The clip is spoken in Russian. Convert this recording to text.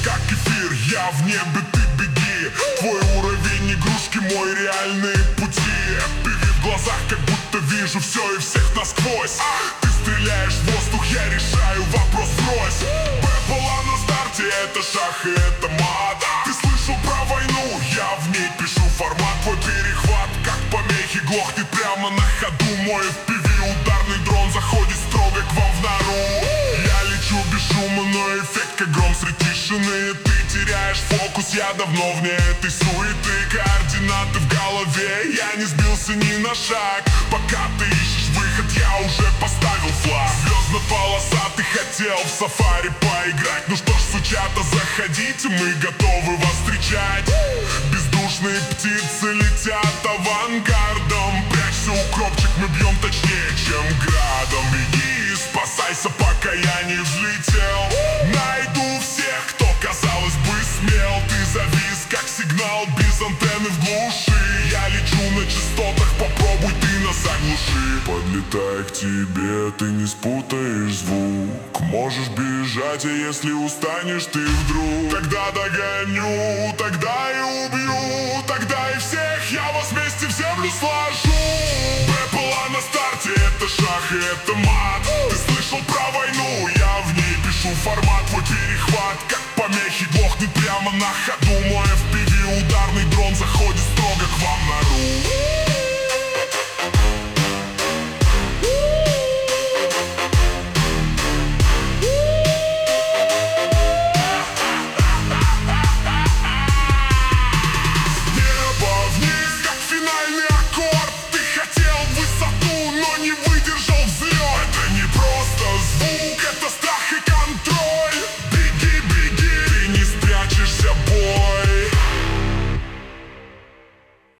как эфир, я в небе, ты беги. Твой уровень игрушки, мой реальные пути. Пиви в глазах, как будто вижу все и всех насквозь. Ты стреляешь в воздух, я решаю вопрос врозь. Б была на старте, это шах и это мат. Ты слышал про войну, я в ней пишу формат. Твой перехват, как помехи, глохнет прямо на ходу. Мой FPV ударный дрон заходит строго к вам в нору. Я лечу без шума, но эффект как гром среди тишины. Ты теряешь фокус, я давно вне этой суеты. Координаты в голове, я не сбился ни на шаг. Пока ты ищешь выход, я уже поставил флаг. Звездно-полосатый хотел в сафари поиграть. Ну что ж, сучата, заходите, мы готовы вас встречать. Бездушные птицы летят авангардом. Прячься, укропчик, мы бьем точнее, чем градом. Беги, спасайся, пока я не взлетел. Найду всех, кто, казалось бы, смел. Ты завис, как сигнал без антенны в глуши. Я лечу на частотах, попробуй ты нас заглуши. Подлетая к тебе, ты не спутаешь звук. Можешь бежать, а если устанешь ты вдруг, тогда догоню, тогда и убью. Тогда и всех я вас вместе в землю сложу. Б была на старте, это шах и это мат. Ты слышал про войну, я в ней пишу формат. Твой перехват, как помехи, глохнет прямо на ходу. Мой FPV ударный дрон заходит строго к вам в нору.